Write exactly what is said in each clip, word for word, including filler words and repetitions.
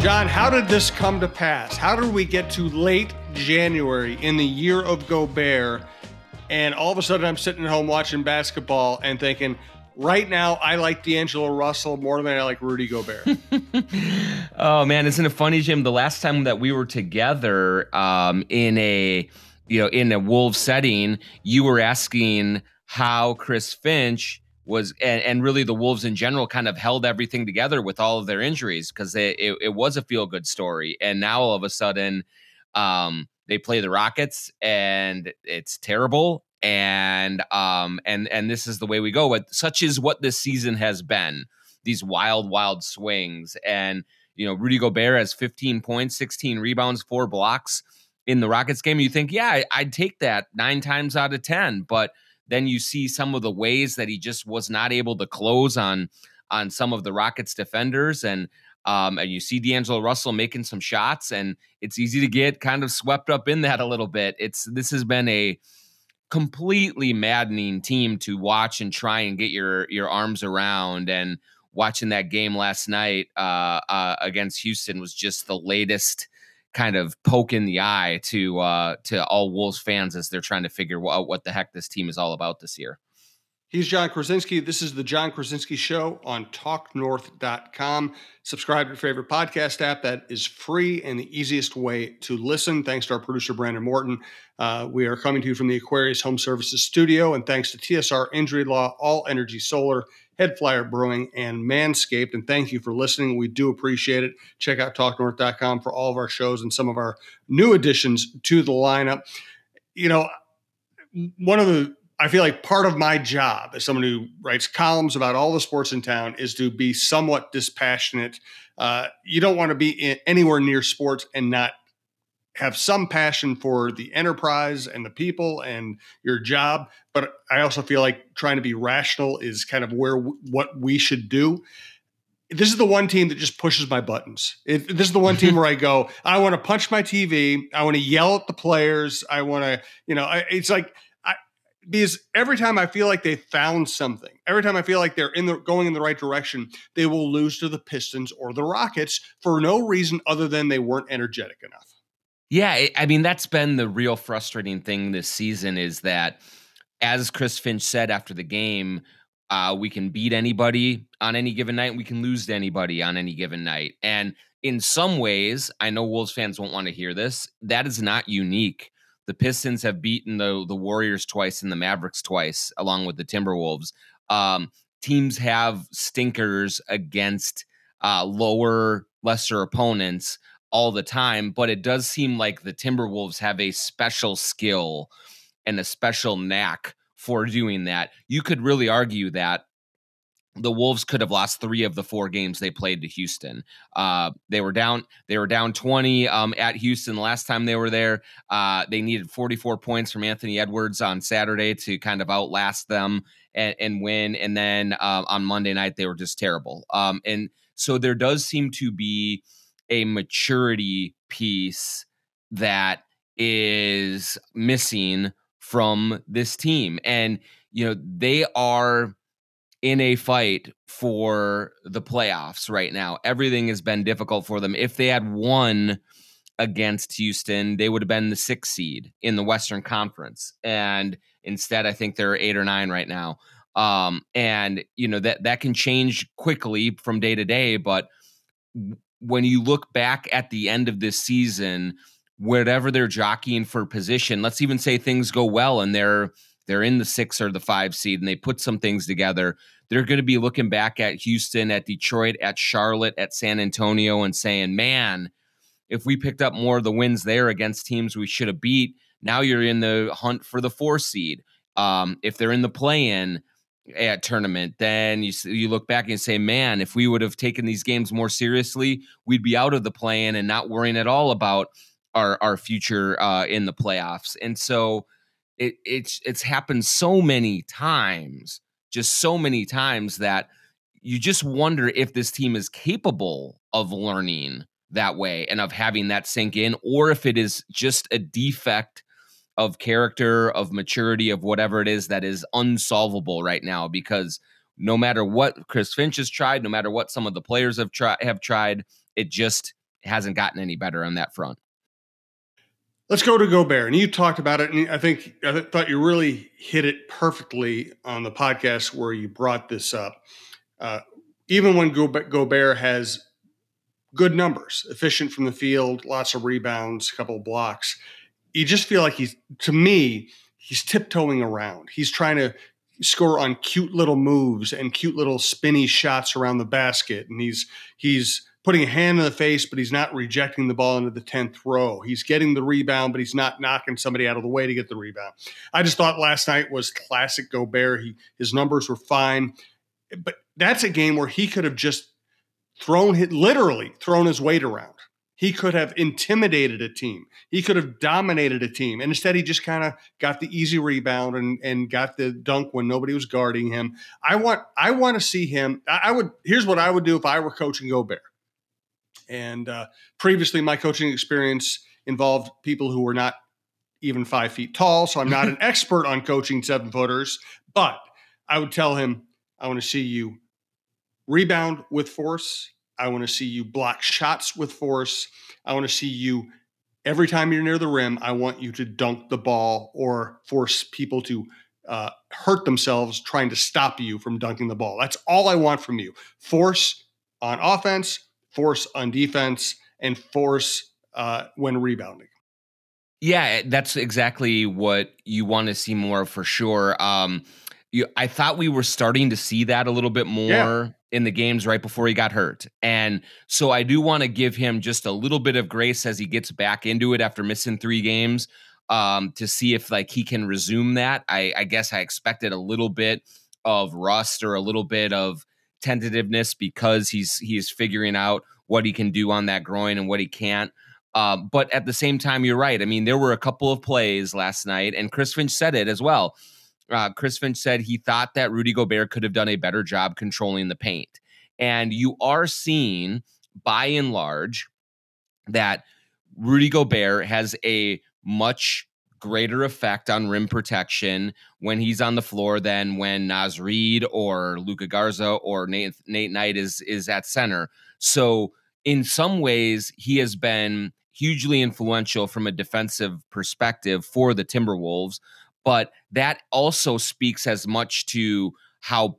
John, how did this come to pass? How did we get to late January in the year of Gobert, and all of a sudden I'm sitting at home watching basketball and thinking, right now I like D'Angelo Russell more than I like Rudy Gobert? Oh, man, isn't it funny, Jim? The last time that we were together um, in a you know in a Wolves setting, you were asking how Chris Finch was, and, and really the Wolves in general, kind of held everything together with all of their injuries, because it, it, it was a feel-good story. And now all of a sudden um, they play the Rockets and it's terrible. And um, and and this is the way we go. But such is what this season has been, these wild, wild swings. And, you know, Rudy Gobert has fifteen points, sixteen rebounds, four blocks in the Rockets game. You think, yeah, I'd take that nine times out of ten. But then you see some of the ways that he just was not able to close on on some of the Rockets defenders, and um, and you see D'Angelo Russell making some shots, and it's easy to get kind of swept up in that a little bit. It's this has been a completely maddening team to watch and try and get your your arms around. And watching that game last night uh, uh, against Houston was just the latest kind of poke in the eye to uh, to all Wolves fans as they're trying to figure out what the heck this team is all about this year. He's John Krasinski. This is the John Krasinski Show on talk north dot com. Subscribe to your favorite podcast app. That is free and the easiest way to listen. Thanks to our producer, Brandon Morton. Uh, we are coming to you from the Aquarius Home Services studio, and thanks to T S R Injury Law, All Energy Solar, Head Flyer Brewing, and Manscaped. And thank you for listening. We do appreciate it. Check out talk north dot com for all of our shows and some of our new additions to the lineup. You know, one of the I feel like part of my job as someone who writes columns about all the sports in town is to be somewhat dispassionate. Uh, you don't want to be in, anywhere near sports and not have some passion for the enterprise and the people and your job. But I also feel like trying to be rational is kind of where w- what we should do. This is the one team that just pushes my buttons. It, this is the one team where I go, I want to punch my T V. I want to yell at the players. I want to, you know, I, it's like, because every time I feel like they found something, every time I feel like they're in the going in the right direction, they will lose to the Pistons or the Rockets for no reason other than they weren't energetic enough. Yeah, I mean, that's been the real frustrating thing this season, is that, as Chris Finch said after the game, uh, we can beat anybody on any given night, and we can lose to anybody on any given night. And in some ways, I know Wolves fans won't want to hear this, that is not unique. The Pistons have beaten the the Warriors twice and the Mavericks twice, along with the Timberwolves. Um, teams have stinkers against uh, lower, lesser opponents all the time, but it does seem like the Timberwolves have a special skill and a special knack for doing that. You could really argue that the Wolves could have lost three of the four games they played to Houston. Uh, they were down. They were down twenty um, at Houston the last time they were there. Uh, they needed forty-four points from Anthony Edwards on Saturday to kind of outlast them and, and win. And then uh, on Monday night they were just terrible. Um, and so there does seem to be a maturity piece that is missing from this team, and you know they are in a fight for the playoffs right now. Everything has been difficult for them. If they had won against Houston, they would have been the sixth seed in the Western Conference. And instead, I think they're eight or nine right now. Um, and, you know, that, that can change quickly from day to day. But when you look back at the end of this season, wherever they're jockeying for position, let's even say things go well and they're They're in the six or the five seed and they put some things together. They're going to be looking back at Houston, at Detroit, at Charlotte, at San Antonio and saying, man, if we picked up more of the wins there against teams we should have beat, now you're in the hunt for the four seed. Um, if they're in the play-in at tournament, then you you look back and say, man, if we would have taken these games more seriously, we'd be out of the play-in and not worrying at all about our, our future uh, in the playoffs. And so It, it's it's happened so many times, just so many times that you just wonder if this team is capable of learning that way and of having that sink in, or if it is just a defect of character, of maturity, of whatever it is that is unsolvable right now. Because no matter what Chris Finch has tried, no matter what some of the players have tried, have tried, it just hasn't gotten any better on that front. Let's go to Gobert. And you talked about it, and I think I th- thought you really hit it perfectly on the podcast where you brought this up. Uh, even when Go- Gobert has good numbers, efficient from the field, lots of rebounds, a couple of blocks, you just feel like he's, to me, he's tiptoeing around. He's trying to score on cute little moves and cute little spinny shots around the basket. And he's he's putting a hand in the face, but he's not rejecting the ball into the tenth row. He's getting the rebound, but he's not knocking somebody out of the way to get the rebound. I just thought last night was classic Gobert. He, his numbers were fine. But that's a game where he could have just thrown, literally thrown his weight around. He could have intimidated a team. He could have dominated a team. And instead, he just kind of got the easy rebound and, and got the dunk when nobody was guarding him. I want I want to see him. I, I would. Here's what I would do if I were coaching Gobert. And uh, previously, my coaching experience involved people who were not even five feet tall. So I'm not an expert on coaching seven footers. But I would tell him, I want to see you rebound with force. I want to see you block shots with force. I want to see you, every time you're near the rim, I want you to dunk the ball or force people to uh, hurt themselves trying to stop you from dunking the ball. That's all I want from you. Force on offense, force on defense, and force uh, when rebounding. Yeah, that's exactly what you want to see more for sure. Um, you, I thought we were starting to see that a little bit more yeah. in the games right before he got hurt. And so I do want to give him just a little bit of grace as he gets back into it after missing three games um, to see if like he can resume that. I, I guess I expected a little bit of rust or a little bit of tentativeness because he's he's figuring out what he can do on that groin and what he can't. Uh, but at the same time, you're right. I mean, there were a couple of plays last night, and Chris Finch said it as well. Uh, Chris Finch said he thought that Rudy Gobert could have done a better job controlling the paint. And you are seeing, by and large, that Rudy Gobert has a much greater effect on rim protection when he's on the floor than when Naz Reid or Luka Garza or Nate, Nate Knight is, is at center. So in some ways, he has been hugely influential from a defensive perspective for the Timberwolves, but that also speaks as much to how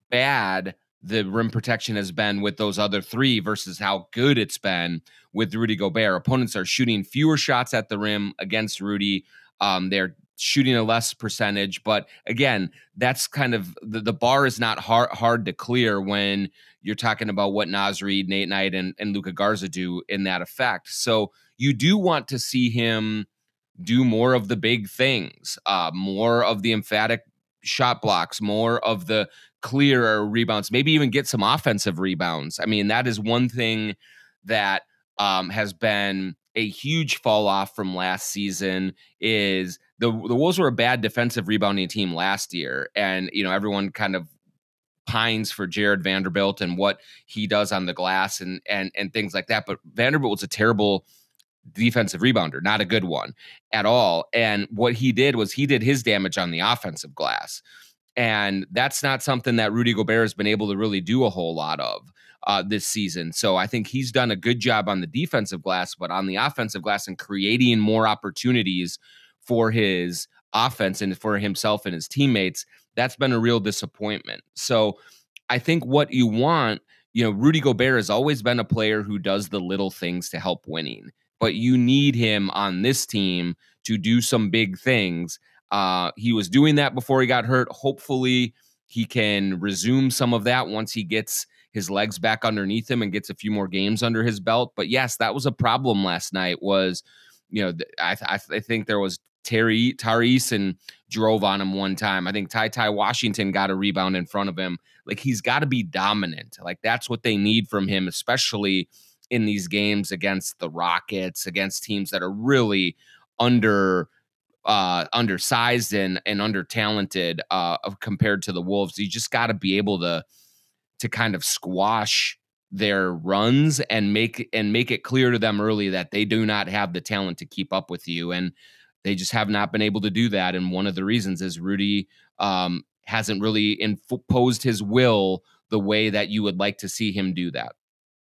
bad the rim protection has been with those other three versus how good it's been with Rudy Gobert. Opponents are shooting fewer shots at the rim against Rudy. Um, they're shooting a less percentage, but again, that's kind of the, the bar is not hard hard to clear when you're talking about what Naz Reid, Nate Knight, and, and Luka Garza do in that effect. So you do want to see him do more of the big things, uh, more of the emphatic shot blocks, more of the clear rebounds, maybe even get some offensive rebounds. I mean, that is one thing that um, has been a huge fall off from last season. Is the the Wolves were a bad defensive rebounding team last year, and you know everyone kind of pines for Jared Vanderbilt and what he does on the glass and and and things like that. But Vanderbilt was a terrible defensive rebounder, not a good one at all. And what he did was he did his damage on the offensive glass. And that's not something that Rudy Gobert has been able to really do a whole lot of uh, this season. So I think he's done a good job on the defensive glass, but on the offensive glass and creating more opportunities for his offense and for himself and his teammates, that's been a real disappointment. So I think what you want, you know, Rudy Gobert has always been a player who does the little things to help winning, but you need him on this team to do some big things. Uh, he was doing that before he got hurt. Hopefully he can resume some of that once he gets his legs back underneath him and gets a few more games under his belt. But yes, that was a problem last night was, you know, I, I, I think there was Terry Tyrese and drove on him one time. I think Ty Ty Washington got a rebound in front of him. Like he's got to be dominant. Like that's what they need from him, especially in these games against the Rockets, against teams that are really under uh, undersized and and under talented uh, compared to the Wolves. You just got to be able to to kind of squash their runs and make and make it clear to them early that they do not have the talent to keep up with you, and they just have not been able to do that. And one of the reasons is Rudy um, hasn't really imposed his will the way that you would like to see him do that.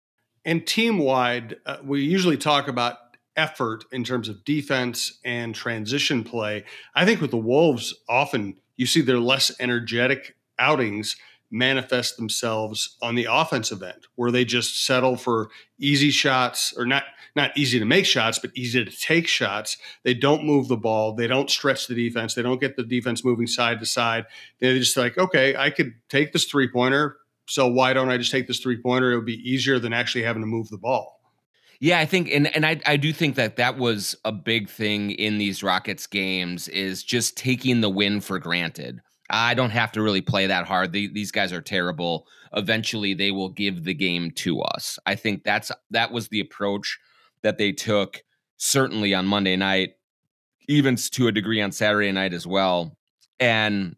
And team wide, uh, we usually talk about effort in terms of defense and transition play. I think with the Wolves, often you see their less energetic outings manifest themselves on the offensive end, where they just settle for easy shots, or not not easy to make shots, but easy to take shots. They don't move the ball. They don't stretch the defense. They don't get the defense moving side to side. They're just like, okay, I could take this three pointer. So why don't I just take this three pointer? It would be easier than actually having to move the ball. Yeah, I think, and and I I do think that that was a big thing in these Rockets games, is just taking the win for granted. I don't have to really play that hard. The, these guys are terrible. Eventually, they will give the game to us. I think that's that was the approach that they took, certainly on Monday night, even to a degree on Saturday night as well. And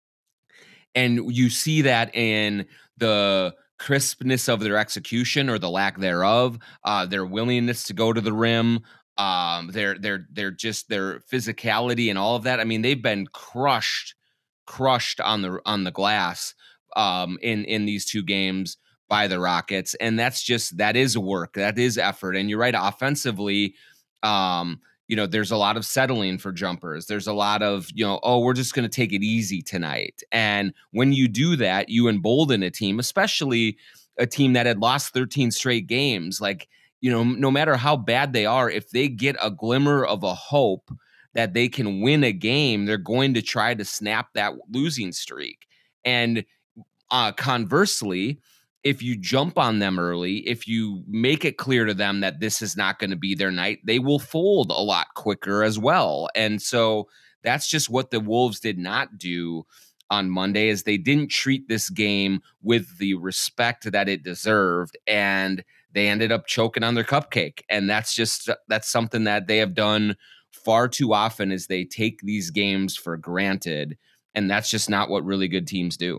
and you see that in the crispness of their execution, or the lack thereof, uh, their willingness to go to the rim, um, their their their just their physicality and all of that. I mean, they've been crushed, crushed on the on the glass um, in in these two games by the Rockets, and that's just that is work, that is effort. And you're right, offensively. Um, you know, there's a lot of settling for jumpers. There's a lot of, you know, oh, we're just going to take it easy tonight. And when you do that, you embolden a team, especially a team that had lost thirteen straight games. Like, you know, no matter how bad they are, if they get a glimmer of a hope that they can win a game, they're going to try to snap that losing streak. And uh, conversely, if you jump on them early, if you make it clear to them that this is not going to be their night, they will fold a lot quicker as well. And so that's just what the Wolves did not do on Monday, is they didn't treat this game with the respect that it deserved, and they ended up choking on their cupcake. And that's just that's something that they have done far too often, is they take these games for granted, and that's just not what really good teams do.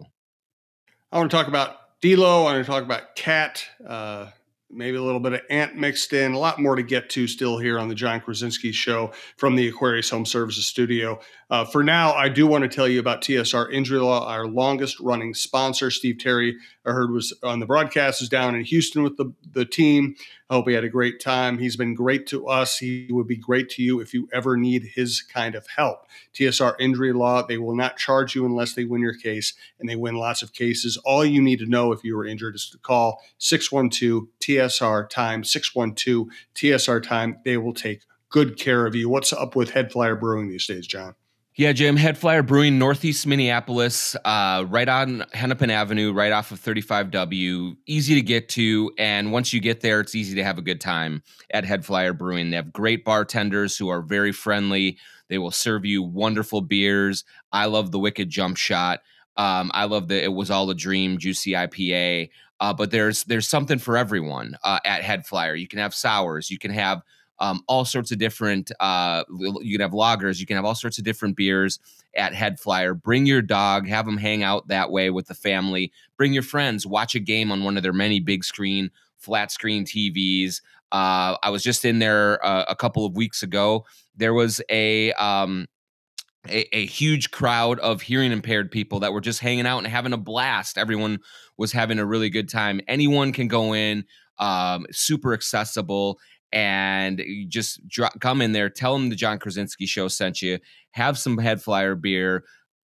I want to talk about D'Lo. I want to talk about Cat, uh, maybe a little bit of Ant mixed in. A lot more to get to still here on the Jon Krawczynski Show from the Aquarius Home Services studio. Uh, for now, I do want to tell you about T S R Injury Law, our longest running sponsor. Steve Terry, I heard, was on the broadcast, is down in Houston with the, the team. I hope he had a great time. He's been great to us. He would be great to you if you ever need his kind of help. T S R Injury Law, they will not charge you unless they win your case, and they win lots of cases. All you need to know if you were injured is to call six one two T S R time, six one two T S R time. They will take good care of you. What's up with Head Flyer Brewing these days, John? Yeah, Jim, Head Flyer Brewing, Northeast Minneapolis, uh, right on Hennepin Avenue, right off of thirty-five W. Easy to get to, and once you get there, it's easy to have a good time at Head Flyer Brewing. They have great bartenders who are very friendly. They will serve you wonderful beers. I love the Wicked Jump Shot. Um, I love the It Was All a Dream Juicy I P A. Uh, but there's there's something for everyone uh, at Head Flyer. You can have sours. You can have Um, all sorts of different, uh, you can have lagers, you can have all sorts of different beers at Head Flyer. Bring your dog, have them hang out that way with the family. Bring your friends, watch a game on one of their many big screen, flat screen T Vs. Uh, I was just in there uh, a couple of weeks ago. There was a, um, a, a huge crowd of hearing impaired people that were just hanging out and having a blast. Everyone was having a really good time. Anyone can go in, um, super accessible. And you just drop, come in there, tell them the Jon Krawczynski Show sent you, have some Head Flyer beer,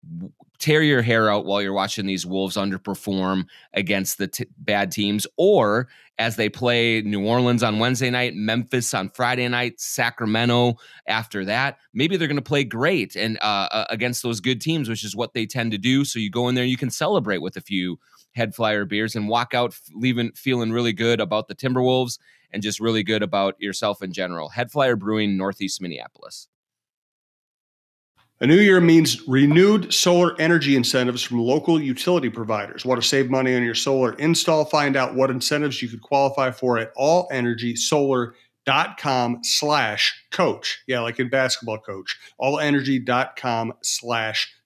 tear your hair out while you're watching these Wolves underperform against the t- bad teams, or as they play New Orleans on Wednesday night, Memphis on Friday night, Sacramento after that. Maybe they're going to play great and uh, against those good teams, which is what they tend to do. So you go in there, you can celebrate with a few Head Flyer beers and walk out leaving feeling really good about the Timberwolves and just really good about yourself in general. Head Flyer Brewing, Northeast Minneapolis. A new year means renewed solar energy incentives from local utility providers. Want to save money on your solar install? Find out what incentives you could qualify for at allenergysolar.com slash coach. Yeah, like in basketball coach. Allenergy.com slash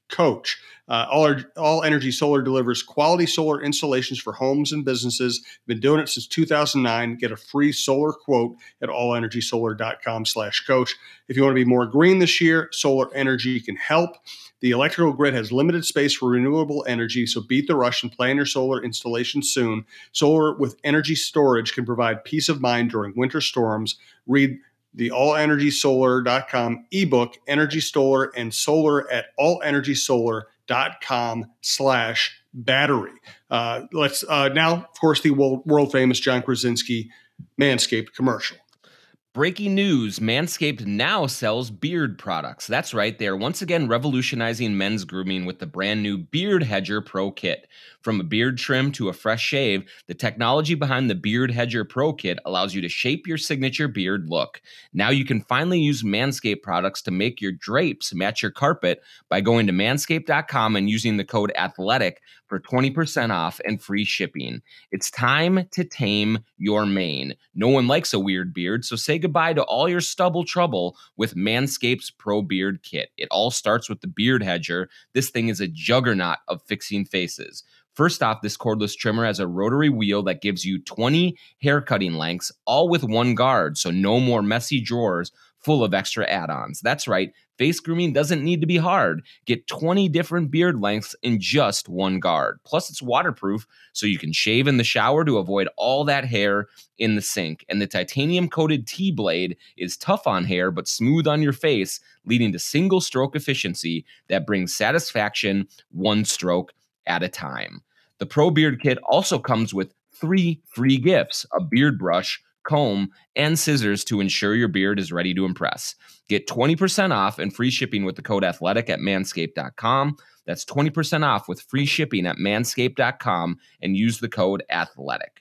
coach. Uh, all, all Energy Solar delivers quality solar installations for homes and businesses. Been doing it since two thousand nine. Get a free solar quote at all energy solar dot com slash coach. If you want to be more green this year, solar energy can help. The electrical grid has limited space for renewable energy, so beat the rush and plan your solar installation soon. Solar with energy storage can provide peace of mind during winter storms. Read the all energy solar dot com ebook, Energy Solar, and solar at all energy solar dot com slash battery. Uh, let's uh, now, of course, the world, world famous John Krasinski Manscaped commercial. Breaking news, Manscaped now sells beard products. That's right, they are once again revolutionizing men's grooming with the brand new Beard Hedger Pro Kit. From a beard trim to a fresh shave, the technology behind the Beard Hedger Pro Kit allows you to shape your signature beard look. Now you can finally use Manscaped products to make your drapes match your carpet by going to manscaped dot com and using the code ATHLETIC for twenty percent off and free shipping. It's time to tame your mane. No one likes a weird beard, so say goodbye to all your stubble trouble with Manscaped's Pro Beard Kit. It all starts with the Beard Hedger. This thing is a juggernaut of fixing faces. First off, this cordless trimmer has a rotary wheel that gives you twenty hair cutting lengths, all with one guard, so no more messy drawers full of extra add-ons. That's right, face grooming doesn't need to be hard. Get twenty different beard lengths in just one guard. Plus, it's waterproof, so you can shave in the shower to avoid all that hair in the sink. And the titanium-coated T-blade is tough on hair, but smooth on your face, leading to single-stroke efficiency that brings satisfaction one stroke at a time. The Pro Beard Kit also comes with three free gifts: a beard brush, comb, and scissors to ensure your beard is ready to impress. Get twenty percent off and free shipping with the code ATHLETIC at manscaped dot com. That's twenty percent off with free shipping at manscaped dot com and use the code ATHLETIC.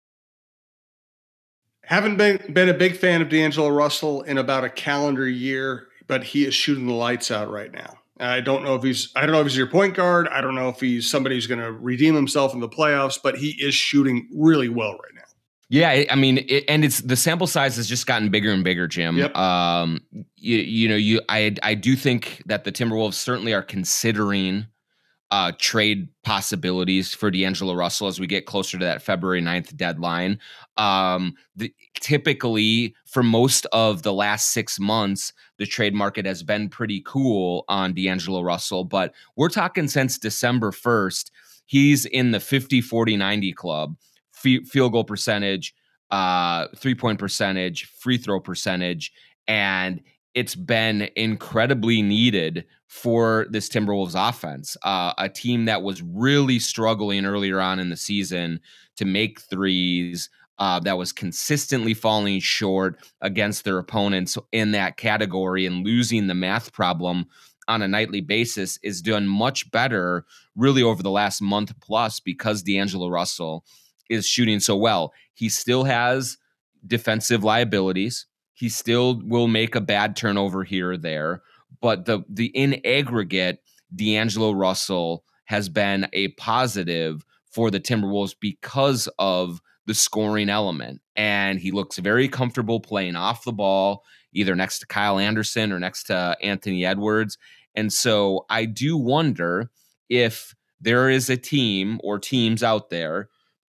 Haven't been, been a big fan of D'Angelo Russell in about a calendar year, but he is shooting the lights out right now. I don't know if he's I don't know if he's your point guard. I don't know if he's somebody who's going to redeem himself in the playoffs, but he is shooting really well right now. Yeah, I mean, it, and it's the sample size has just gotten bigger and bigger, Jim. Yep. Um, you, you know, you I I do think that the Timberwolves certainly are considering uh, trade possibilities for D'Angelo Russell as we get closer to that February ninth deadline. Um, the, typically, for most of the last six months, the trade market has been pretty cool on D'Angelo Russell, but we're talking since December first, he's in the fifty, forty, ninety club. F- field goal percentage, uh, three-point percentage, free throw percentage, and it's been incredibly needed for this Timberwolves offense, uh, a team that was really struggling earlier on in the season to make threes, uh, that was consistently falling short against their opponents in that category and losing the math problem on a nightly basis, is done much better really over the last month plus because D'Angelo Russell is shooting so well. He still has defensive liabilities. He still will make a bad turnover here or there, but the the in aggregate, D'Angelo Russell has been a positive for the Timberwolves because of the scoring element. And he looks very comfortable playing off the ball, either next to Kyle Anderson or next to Anthony Edwards. And so I do wonder if there is a team or teams out there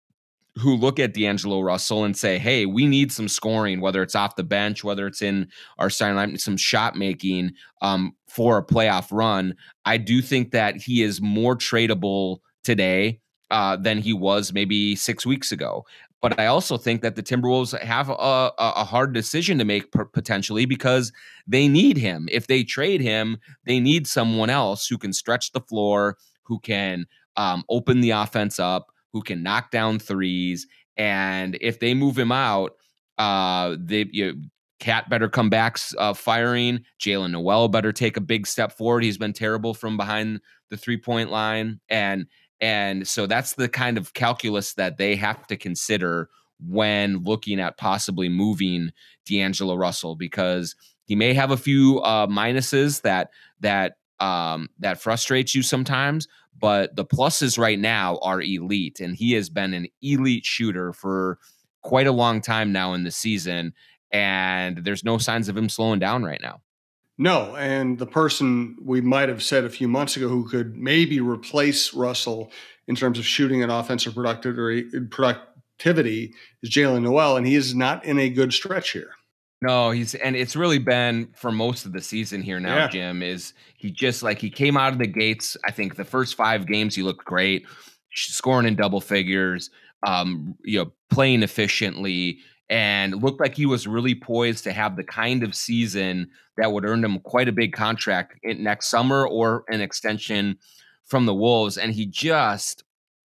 who look at D'Angelo Russell and say, hey, we need some scoring, whether it's off the bench, whether it's in our starting line, some shot making um, for a playoff run. I do think that he is more tradable today uh, than he was maybe six weeks ago. But I also think that the Timberwolves have a, a hard decision to make potentially because they need him. If they trade him, they need someone else who can stretch the floor, who can um, open the offense up, who can knock down threes. And if they move him out, uh, they you, Cat better come back uh, firing. Jalen Noel better take a big step forward. He's been terrible from behind the three-point line. And and so that's the kind of calculus that they have to consider when looking at possibly moving D'Angelo Russell, because he may have a few uh, minuses that that um, that frustrates you sometimes, but the pluses right now are elite, and he has been an elite shooter for quite a long time now in the season, and there's no signs of him slowing down right now. No, and the person we might have said a few months ago who could maybe replace Russell in terms of shooting and offensive productivity, productivity is Jaylen Nowell, and he is not in a good stretch here. No, he's and it's really been for most of the season here now, Yeah. Jim, is he just like he came out of the gates. I think the first five games he looked great, scoring in double figures, um, you know, playing efficiently, and looked like he was really poised to have the kind of season that would earn him quite a big contract in next summer or an extension from the Wolves. And he just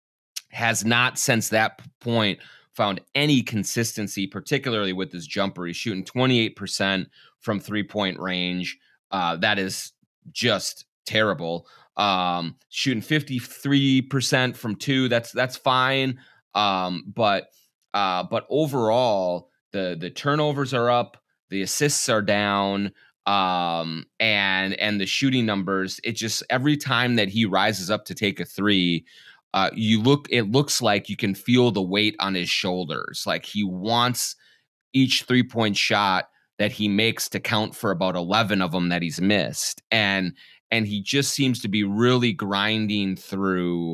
has not since that point found any consistency, particularly with his jumper. He's shooting twenty-eight percent from three-point range. Uh, that is just terrible. Um, shooting fifty-three percent from two. That's that's fine. Um, but uh, but overall, the the turnovers are up, the assists are down, um, and and the shooting numbers. It just every time that he rises up to take a three, uh, you look, it looks like you can feel the weight on his shoulders. Like he wants each three point shot that he makes to count for about eleven of them that he's missed. And, and he just seems to be really grinding through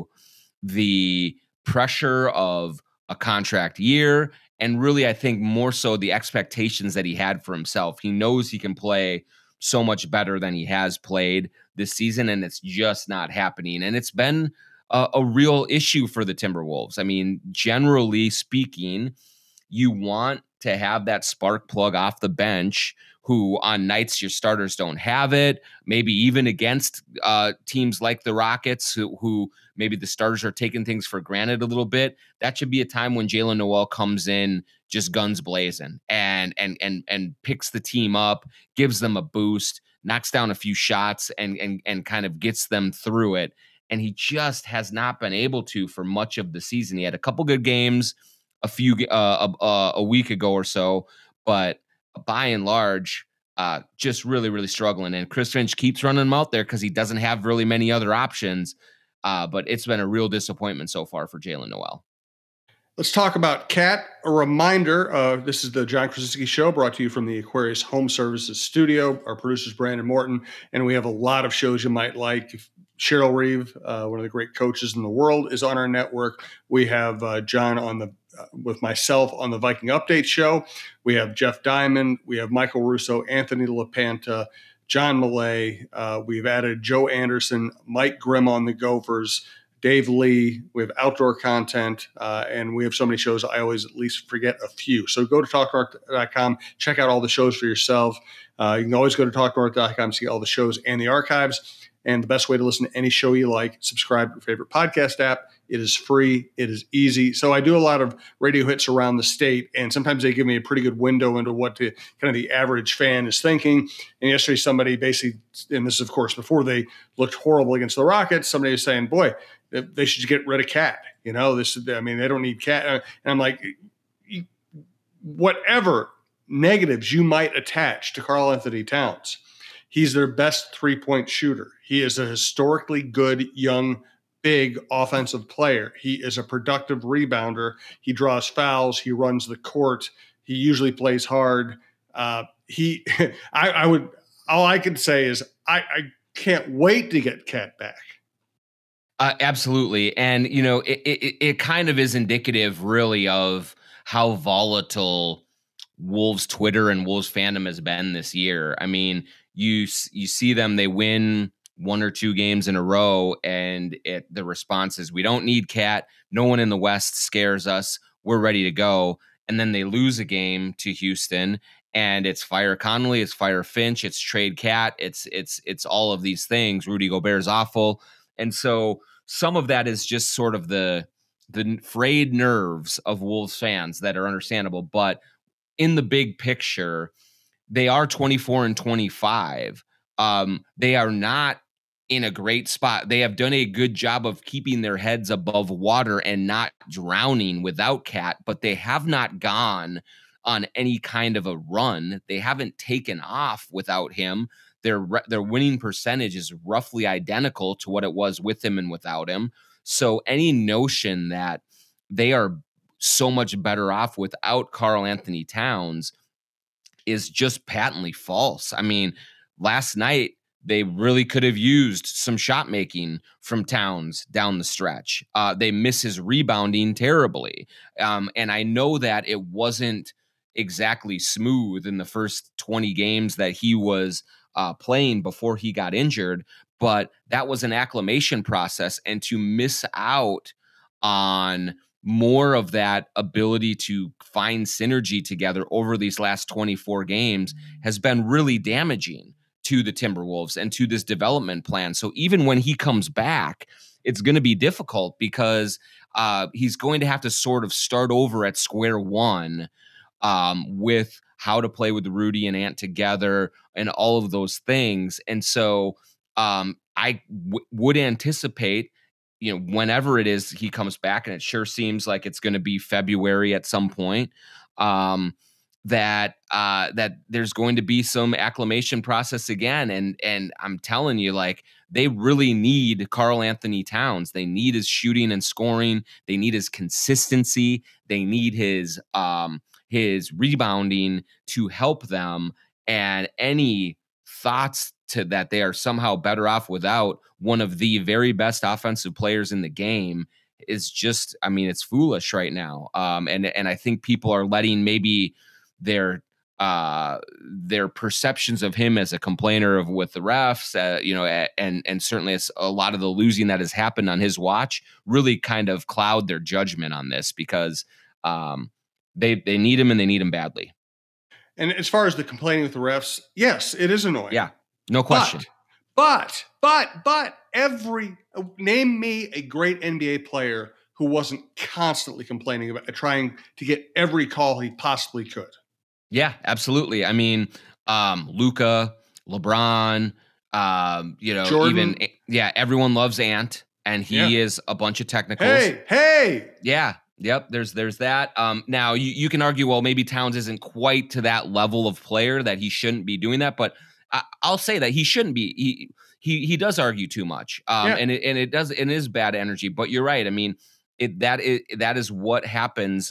the pressure of a contract year. And really, I think more so the expectations that he had for himself. He knows he can play so much better than he has played this season, and it's just not happening. And it's been a, a real issue for the Timberwolves. I mean, generally speaking, you want to have that spark plug off the bench who on nights your starters don't have it, maybe even against uh, teams like the Rockets who, who maybe the starters are taking things for granted a little bit. That should be a time when Jaylen Nowell comes in just guns blazing and and and and picks the team up, gives them a boost, knocks down a few shots and and and kind of gets them through it. And he just has not been able to for much of the season. He had a couple good games a few uh, a, a week ago or so, but by and large, uh, just really, really struggling. And Chris Finch keeps running him out there because he doesn't have really many other options. Uh, but it's been a real disappointment so far for Jaylen Nowell. Let's talk about Cat. A reminder, uh, this is the John Krasinski Show brought to you from the Aquarius Home Services studio. Our producer is Brandon Morton, and we have a lot of shows you might like. Cheryl Reeve, uh, one of the great coaches in the world, is on our network. We have uh, John on the uh, with myself on the Viking Update Show. We have Jeff Diamond. We have Michael Russo, Anthony LaPanta, John Millay. Uh, we've added Joe Anderson, Mike Grimm on the Gophers, Dave Lee. We have outdoor content, uh, and we have so many shows. I always at least forget a few. So go to talk north dot com, check out all the shows for yourself. Uh, you can always go to talk north dot com, see all the shows and the archives. And the best way to listen to any show you like, subscribe to your favorite podcast app. It is free. It is easy. So I do a lot of radio hits around the state, and sometimes they give me a pretty good window into what the kind of the average fan is thinking. And yesterday, somebody basically, and this is of course before they looked horrible against the Rockets, somebody was saying, "Boy, they should get rid of Cat." You know, this. I mean, they don't need Cat. And I'm like, whatever negatives you might attach to Karl-Anthony Towns, he's their best three-point shooter. He is a historically good, young, big offensive player. He is a productive rebounder. He draws fouls. He runs the court. He usually plays hard. Uh, he, I, I would, all I can say is I, I can't wait to get Cat back. Uh, absolutely. And, you know, it, it, it kind of is indicative really of how volatile Wolves Twitter and Wolves fandom has been this year. I mean, you you see them, they win one or two games in a row, and it, the response is, we don't need Cat. No one in the West scares us. We're ready to go. And then they lose a game to Houston, and it's fire Connolly, it's fire Finch, it's trade Cat, it's it's it's all of these things. Rudy Gobert's awful. And so some of that is just sort of the the frayed nerves of Wolves fans that are understandable. But in the big picture, they are twenty-four and twenty-five. Um, they are not in a great spot. They have done a good job of keeping their heads above water and not drowning without Cat, but they have not gone on any kind of a run. They haven't taken off without him. Their their winning percentage is roughly identical to what it was with him and without him. So any notion that they are so much better off without Karl-Anthony Towns is just patently false. I mean, last night, they really could have used some shot making from Towns down the stretch. Uh, they miss his rebounding terribly. Um, and I know that it wasn't exactly smooth in the first twenty games that he was uh, playing before he got injured, but that was an acclimation process. And to miss out on more of that ability to find synergy together over these last twenty-four games has been really damaging to the Timberwolves and to this development plan. So even when he comes back, it's going to be difficult because uh, he's going to have to sort of start over at square one um, with how to play with Rudy and Ant together and all of those things. And so um, I w- would anticipate, you know, whenever it is he comes back, and it sure seems like it's going to be February at some point, um, that uh, that there's going to be some acclimation process again. And and I'm telling you, like, they really need Karl Anthony Towns. They need his shooting and scoring. They need his consistency. They need his um, his rebounding to help them. And any thoughts to that they are somehow better off without one of the very best offensive players in the game is just, I mean, it's foolish right now. Um, and and I think people are letting maybe their uh, their perceptions of him as a complainer of with the refs, uh, you know, and and certainly it's a lot of the losing that has happened on his watch really kind of cloud their judgment on this because um, they they need him and they need him badly. And as far as the complaining with the refs, yes, it is annoying. Yeah, no question. But, but, but, but every name me a great N B A player who wasn't constantly complaining about trying to get every call he possibly could. Yeah, absolutely. I mean, um, Luka, LeBron, um, you know, Jordan. even yeah, everyone loves Ant, and he yeah. is a bunch of technicals. Hey, hey, yeah. Yep, there's there's that. Um, now you, you can argue, well, maybe Towns isn't quite to that level of player that he shouldn't be doing that, but I, I'll say that he shouldn't be. He he he does argue too much, um, yeah. and it and it does it is bad energy. But you're right. I mean, it that is that is what happens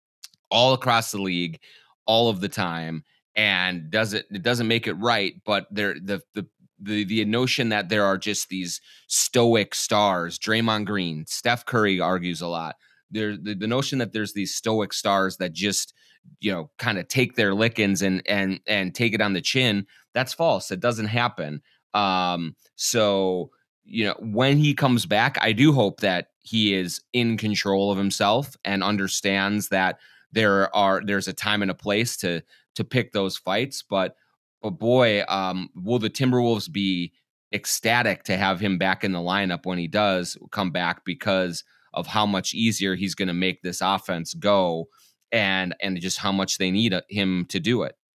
all across the league, all of the time, and does it it doesn't make it right. But there the the the the notion that there are just these stoic stars, Draymond Green, Steph Curry argues a lot. There, the, the notion that there's these stoic stars that just, you know, kind of take their lickings and and and take it on the chin, that's false. It doesn't happen. Um, so, you know, when he comes back, I do hope that he is in control of himself and understands that there are there's a time and a place to to pick those fights. But but boy, um, will the Timberwolves be ecstatic to have him back in the lineup when he does come back, because of how much easier he's going to make this offense go, and and just how much they need him to do it.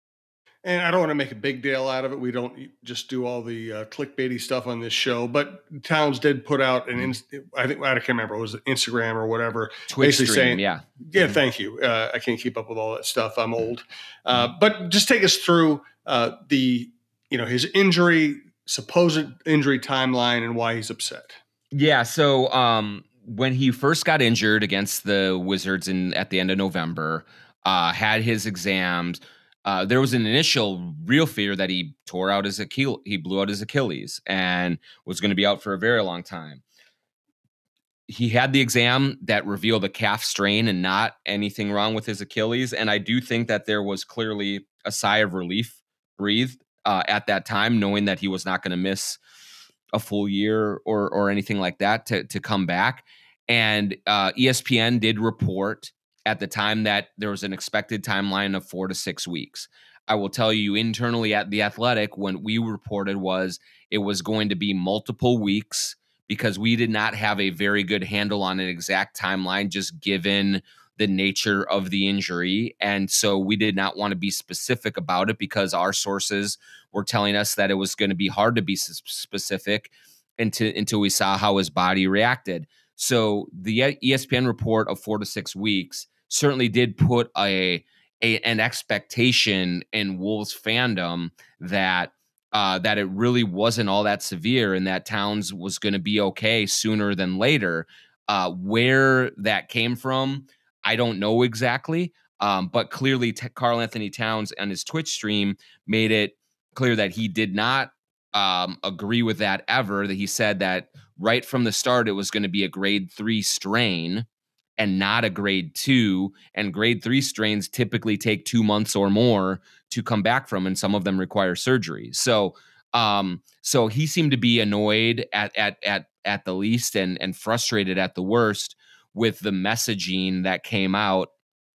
And I don't want to make a big deal out of it. We don't just do all the uh, clickbaity stuff on this show, but Towns did put out an, mm-hmm. I think, I can't remember, it was Instagram or whatever. Twitch stream, saying, yeah. Yeah, mm-hmm. Thank you. Uh, I can't keep up with all that stuff. I'm old. Uh, mm-hmm. But just take us through uh, the, you know, his injury, supposed injury timeline and why he's upset. Yeah, so um, when he first got injured against the Wizards in at the end of November, uh, had his exams, Uh, there was an initial real fear that he tore out his Achilles, he blew out his Achilles and was going to be out for a very long time. He had the exam that revealed a calf strain and not anything wrong with his Achilles. And I do think that there was clearly a sigh of relief breathed uh, at that time, knowing that he was not going to miss a full year or or anything like that to, to come back. And uh, E S P N did report at the time that there was an expected timeline of four to six weeks. I will tell you, internally at The Athletic, when we reported was it was going to be multiple weeks, because we did not have a very good handle on an exact timeline, just given the nature of the injury. And so we did not want to be specific about it, because our sources were telling us that it was going to be hard to be specific until, until we saw how his body reacted. So the E S P N report of four to six weeks certainly did put a, a an expectation in Wolves fandom that uh, that it really wasn't all that severe and that Towns was going to be okay sooner than later. Uh, where that came from, I don't know exactly, um, but clearly T- Karl Anthony Towns on his Twitch stream made it clear that he did not um, agree with that ever, that he said that right from the start, it was going to be a grade three strain and not a grade two. And grade three strains typically take two months or more to come back from, and some of them require surgery. So, um, so he seemed to be annoyed at at at at the least, and and frustrated at the worst with the messaging that came out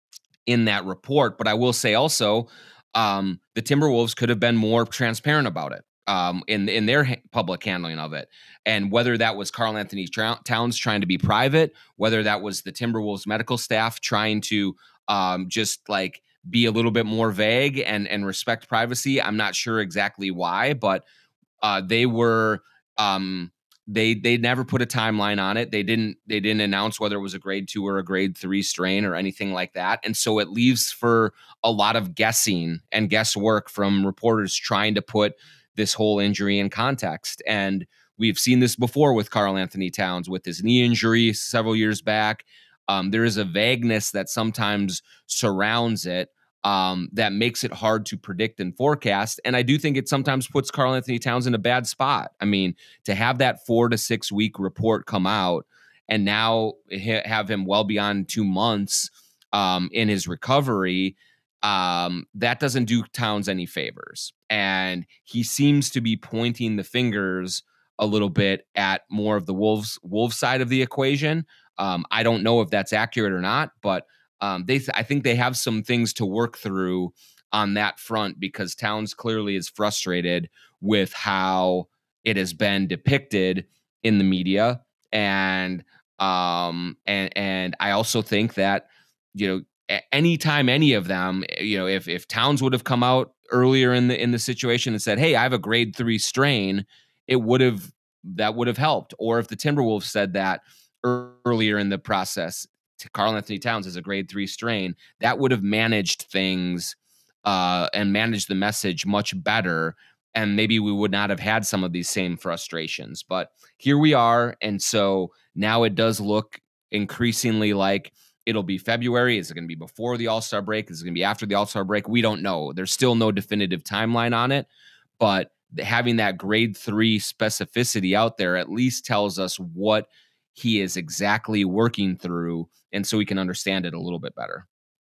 in that report. But I will say also, um, the Timberwolves could have been more transparent about it um, in in their ha- public handling of it, and whether that was Karl Anthony Tra- Towns trying to be private, whether that was the Timberwolves medical staff trying to um, just like be a little bit more vague and and respect privacy. I'm not sure exactly why, but uh, they were um, they they never put a timeline on it. They didn't they didn't announce whether it was a grade two or a grade three strain or anything like that. And so it leaves for a lot of guessing and guesswork from reporters trying to put this whole injury in context. And we've seen this before with Karl Anthony Towns with his knee injury several years back. Um, there is a vagueness that sometimes surrounds it um, that makes it hard to predict and forecast. And I do think it sometimes puts Karl Anthony Towns in a bad spot. I mean, to have that four to six week report come out and now ha- have him well beyond two months um, in his recovery, um, that doesn't do Towns any favors. And he seems to be pointing the fingers a little bit at more of the Wolves Wolves side of the equation. Um, I don't know if that's accurate or not, but um, they th- I think they have some things to work through on that front, because Towns clearly is frustrated with how it has been depicted in the media, and um, and and I also think that, you know, a- anytime any of them, you know, if if Towns would have come out earlier in the in the situation and said, "Hey, I have a grade three strain," it would have that would have helped. Or if the Timberwolves said that earlier in the process to Karl Anthony Towns as a grade three strain, that would have managed things uh, and managed the message much better. And maybe we would not have had some of these same frustrations. But here we are. And so now it does look increasingly like it'll be February. Is it going to be before the All-Star break? Is it going to be after the All-Star break? We don't know. There's still no definitive timeline on it. But having that grade three specificity out there at least tells us what he is exactly working through, and so we can understand it a little bit better.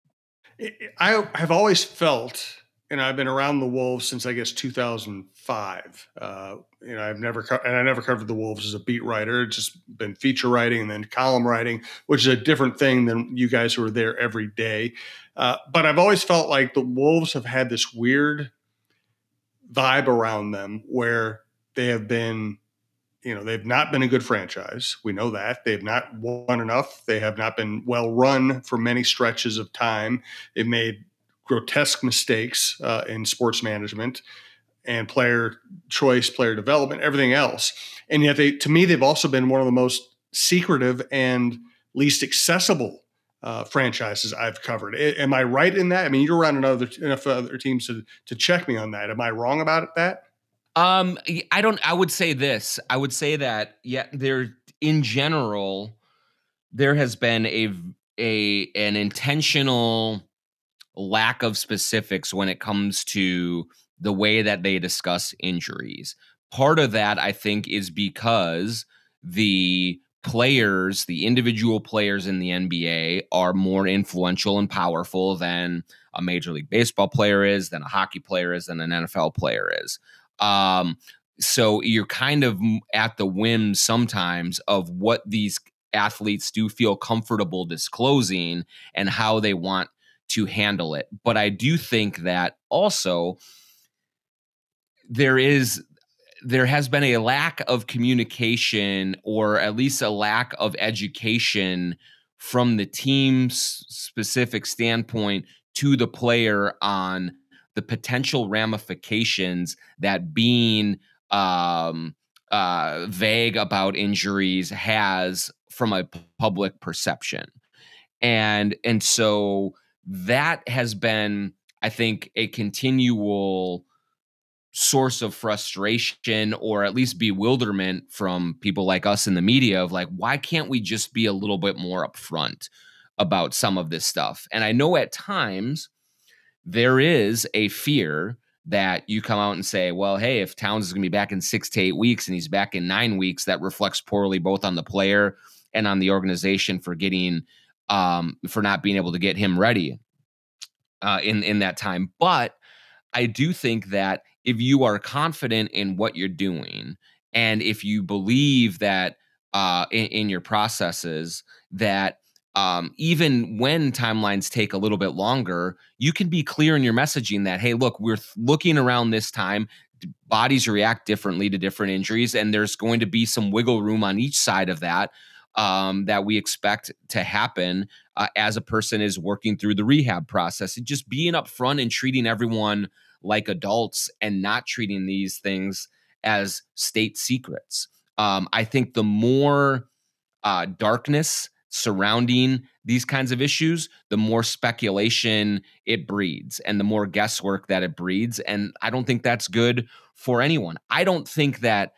I have always felt, and I've been around the Wolves since I guess two thousand five. Uh, you know, I've never co- and I never covered the Wolves as a beat writer. It's just been feature writing and then column writing, which is a different thing than you guys who are there every day. Uh, but I've always felt like the Wolves have had this weird vibe around them where they have been, you know, they've not been a good franchise. We know that. They've not won enough. They have not been well run for many stretches of time. They've made grotesque mistakes uh, in sports management and player choice, player development, everything else. And yet, they, to me, they've also been one of the most secretive and least accessible uh, franchises I've covered. A- am I right in that? I mean, you're around other, enough other teams to, to check me on that. Am I wrong about that? Um, I don't. I would say this. I would say that yeah, there in general, there has been a a an intentional lack of specifics when it comes to the way that they discuss injuries. Part of that, I think, is because the players, the individual players in the N B A are more influential and powerful than a Major League Baseball player is, than a hockey player is, than an N F L player is. Um, so you're kind of at the whim sometimes of what these athletes do feel comfortable disclosing and how they want to handle it. But I do think that also there is there has been a lack of communication, or at least a lack of education from the team's specific standpoint to the player on the potential ramifications that being um, uh, vague about injuries has from a p- public perception. And and so that has been, I think, a continual source of frustration, or at least bewilderment, from people like us in the media of like, why can't we just be a little bit more upfront about some of this stuff? And I know at times there is a fear that you come out and say, well, hey, if Towns is going to be back in six to eight weeks and he's back in nine weeks, that reflects poorly both on the player and on the organization for getting, um, for not being able to get him ready uh, in, in that time. But I do think that if you are confident in what you're doing, and if you believe that uh, in, in your processes, that um, even when timelines take a little bit longer, you can be clear in your messaging that, hey, look, we're th- looking around this time. Bodies react differently to different injuries, and there's going to be some wiggle room on each side of that um, that we expect to happen uh, as a person is working through the rehab process. And just being upfront and treating everyone like adults and not treating these things as state secrets. Um, I think the more uh, darkness surrounding these kinds of issues, the more speculation it breeds and the more guesswork that it breeds. And I don't think that's good for anyone. I don't think that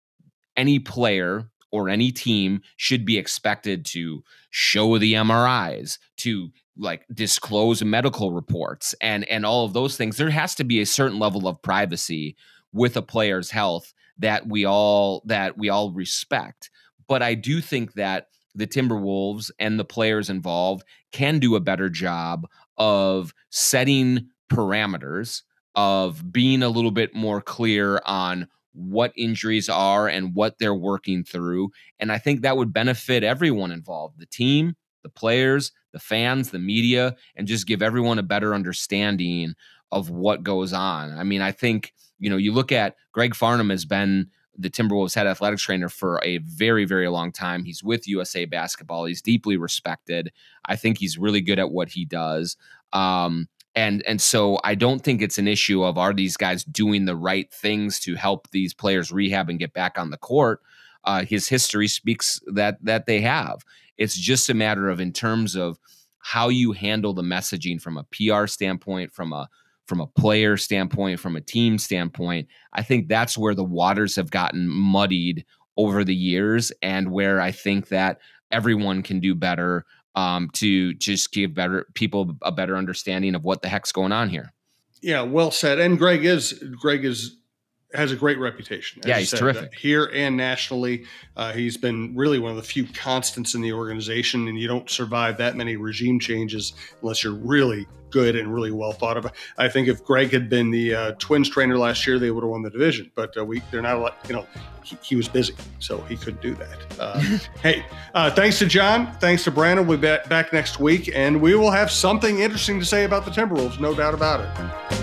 any player or any team should be expected to show the M R Is, to like disclose medical reports and, and all of those things. There has to be a certain level of privacy with a player's health that we all that we all respect. But I do think that the Timberwolves and the players involved can do a better job of setting parameters, of being a little bit more clear on what injuries are and what they're working through. And I think that would benefit everyone involved, the team, the players, the fans, the media, and just give everyone a better understanding of what goes on. I mean, I think, you know, you look at Greg Farnham has been the Timberwolves head athletics trainer for a very, very long time. He's with U S A Basketball. He's deeply respected. I think he's really good at what he does. Um, and and so I don't think it's an issue of are these guys doing the right things to help these players rehab and get back on the court. Uh, his history speaks that that they have. It's just a matter of in terms of how you handle the messaging from a P R standpoint, from a from a player standpoint, from a team standpoint. I think that's where the waters have gotten muddied over the years, and where I think that everyone can do better um, to just give better people a better understanding of what the heck's going on here. Yeah, well said. And Greg is Greg is has a great reputation. Yeah, he's said, terrific. Uh, here and nationally. Uh, he's been really one of the few constants in the organization, and you don't survive that many regime changes unless you're really good and really well thought of. I think if Greg had been the uh, Twins trainer last year, they would have won the division. But uh, we they're not a lot, you know, he, he was busy, so he couldn't do that. Uh, hey, uh, thanks to John. Thanks to Brandon. We'll be back next week, and we will have something interesting to say about the Timberwolves, no doubt about it.